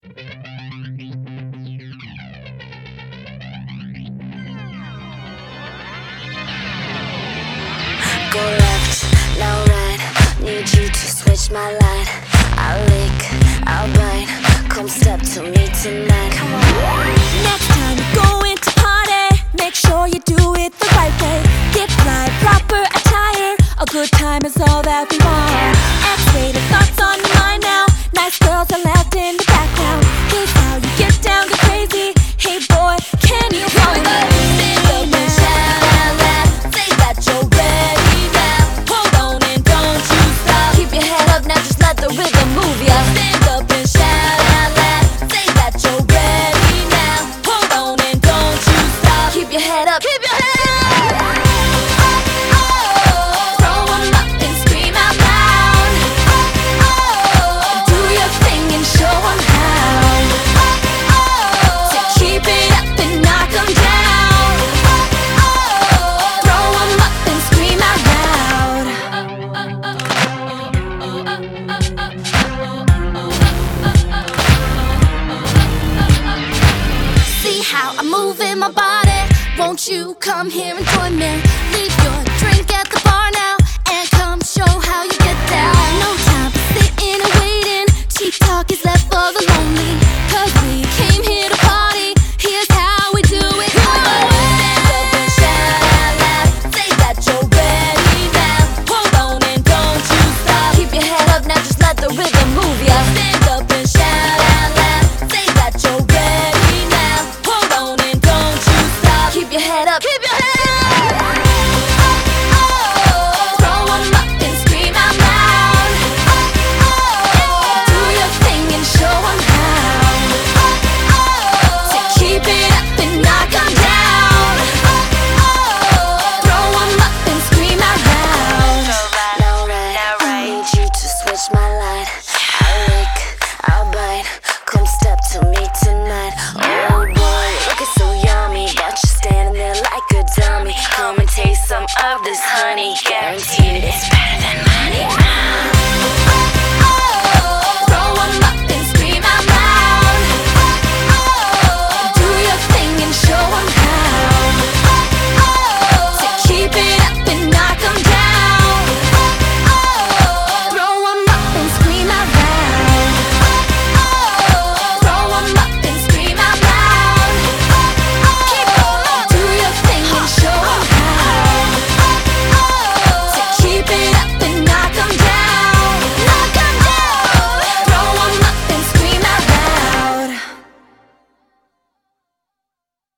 Go left, now right. Need you to switch my line. I'll lick, I'll bite. Come step to me tonight. Come on. Next time you're going to party, make sure you do it the right way. Get fly, proper attire. A good time is all that we want. X-rated thoughts on your mind now. Nice girls are left in the background. Here's how you get down, get crazy. Hey boy, can you follow me? Moving my body, won't you come here and join me? Leave your drink at the bar now and come show how you get down. No time for sitting and waiting, cheap talk is left for the lonely, 'cause we